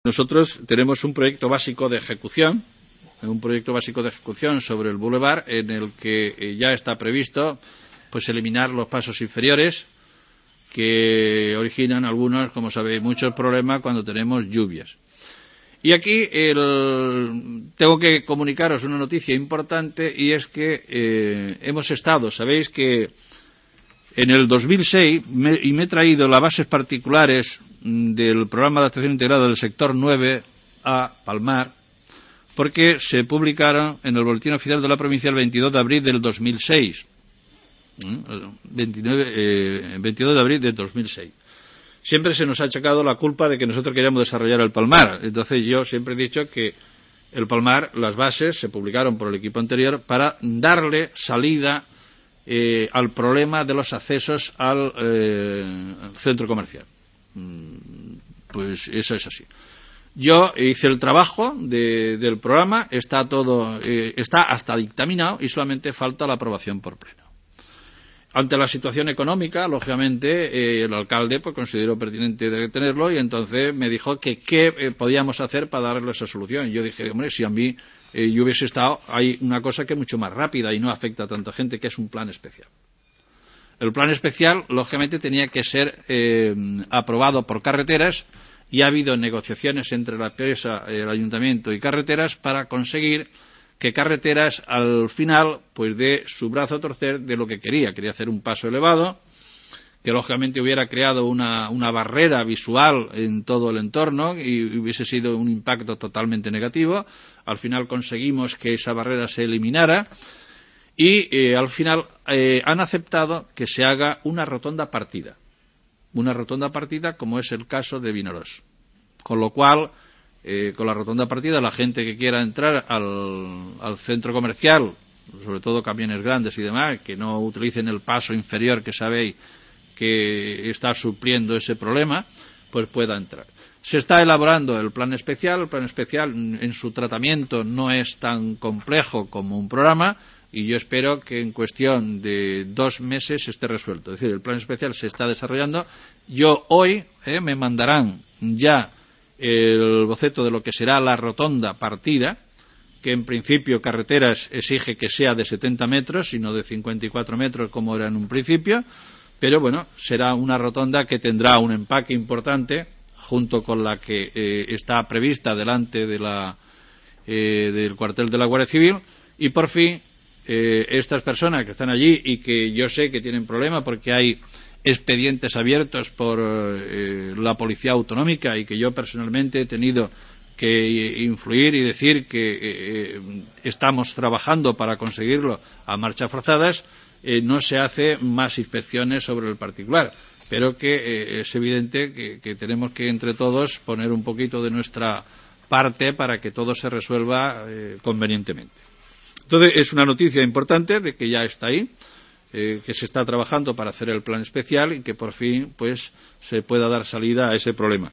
Nosotros tenemos un proyecto básico de ejecución, sobre el bulevar en el que ya está previsto pues eliminar los pasos inferiores que originan algunos, como sabéis, muchos problemas cuando tenemos lluvias. Y aquí tengo que comunicaros una noticia importante, y es que hemos estado, sabéis que en el 2006, me he traído las bases particulares del programa de actuación integrada del sector 9 a Palmar, porque se publicaron en el Boletín Oficial de la Provincia el 22 de abril del 2006. 22 de abril del 2006. Siempre se nos ha achacado la culpa de que nosotros queríamos desarrollar el Palmar. Entonces yo siempre he dicho que el Palmar, las bases se publicaron por el equipo anterior para darle salida al problema de los accesos al centro comercial. Pues eso es así. Yo hice el trabajo del programa, está hasta dictaminado y solamente falta la aprobación por pleno. Ante la situación económica, lógicamente, el alcalde pues consideró pertinente de tenerlo, y entonces me dijo que qué podíamos hacer para darle esa solución. Y yo dije, hombre, si a mí yo hubiese estado, hay una cosa que es mucho más rápida y no afecta a tanta gente, que es un plan especial. El plan especial, lógicamente, tenía que ser aprobado por Carreteras, y ha habido negociaciones entre la empresa, el ayuntamiento y Carreteras para conseguir que Carreteras al final pues dé su brazo a torcer de lo que quería. Quería hacer un paso elevado, que lógicamente hubiera creado una barrera visual en todo el entorno y hubiese sido un impacto totalmente negativo. Al final conseguimos que esa barrera se eliminara y al final han aceptado que se haga una rotonda partida. Una rotonda partida, como es el caso de Vinaròs. Con lo cual, con la rotonda partida, la gente que quiera entrar al centro comercial, sobre todo camiones grandes y demás, que no utilicen el paso inferior que sabéis que está supliendo ese problema, pues pueda entrar. Se está elaborando el plan especial. El plan especial en su tratamiento no es tan complejo como un programa, y yo espero que en cuestión de 2 meses esté resuelto. Es decir, el plan especial se está desarrollando. Yo hoy me mandarán ya el boceto de lo que será la rotonda partida, que en principio Carreteras exige que sea de 70 metros y no de 54 metros como era en un principio, pero bueno, será una rotonda que tendrá un empaque importante junto con la que está prevista delante de del cuartel de la Guardia Civil, y por fin estas personas que están allí y que yo sé que tienen problemas porque hay expedientes abiertos por la Policía Autonómica, y que yo personalmente he tenido que influir y decir que estamos trabajando para conseguirlo a marchas forzadas, no se hace más inspecciones sobre el particular, pero que es evidente que tenemos que entre todos poner un poquito de nuestra parte para que todo se resuelva convenientemente. Entonces es una noticia importante de que ya está ahí, que se está trabajando para hacer el plan especial y que por fin pues se pueda dar salida a ese problema.